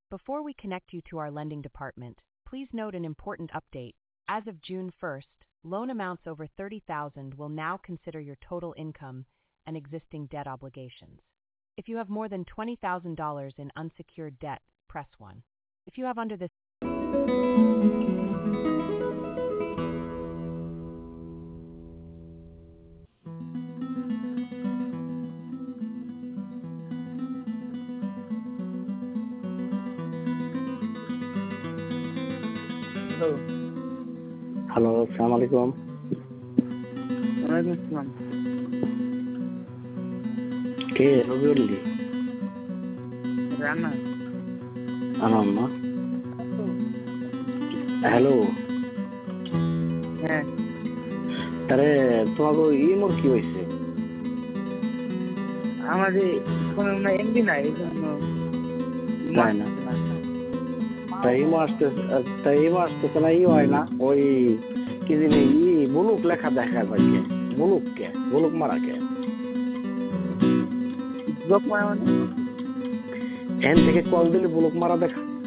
Before we connect you to our lending department, please note an important update. As of June 1st, loan amounts over $30,000 will now consider your total income and existing debt obligations. If you have more than $20,000 in unsecured debt, press 1. If you have under this hello, আসসালামু আলাইকুম। ওয়ালাইকুম আসসালাম। কে রবিউল্লি? রানা। আনন্দ না? Hello. হ্যাঁ। তারে তোমাকে ইমোর কি হয়েছে? আমাদের ফোনে না এমবি নাই, এই জন্য তাই না? তাই ইমো আসতেছে না, ই হয় না ওই কি জানি বুলুক লেখা দেখা পাইছে। বুলুক মারা কে ব্লক মারা মানে এখান থেকে কল দিলে বুলুক মারা দেখা